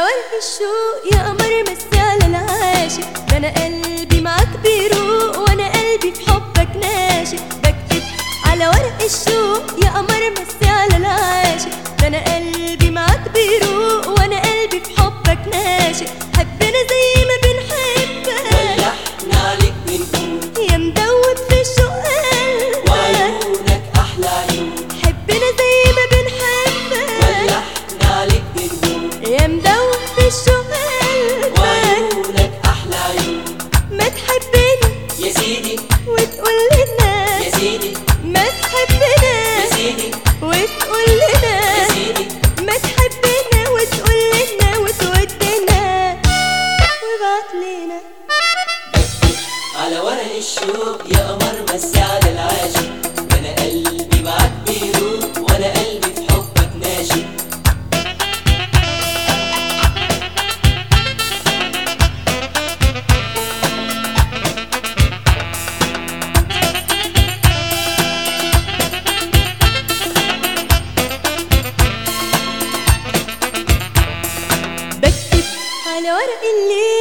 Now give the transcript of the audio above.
ورق الشوق يا قمر مسي على العاشق، ده انا قلبي معاك بيروق وانا قلبي في حبك ناشق. بكتب على ورق الشوق يا قمر مسي على العاشق، ده انا قلبي معاك بيروق وانا قلبي في حبك ناشق. حبنا زي ما بنحبك ولحنا عليك بنقول يا مدوب في الشوق قلبك وعيونك احلى عيون. حبنا زي ما بنحبك ولحنا عليك بنقول يا مدوب في الشوق قلبك وعيونك احلى عيون. ما تحبني يا سيدي وتقول لنا يا سيدي ما تحبنا يا سيدي وتقول لنا يا سيدي ما تحبنا وتقول لنا وتودنا وابعت لنا. على ورق الشوق يا قمر مسي على العاشق، ده انا قلبي معاك بيروق وانا قلبي في حبك ناشق. بكتب على ورق الليل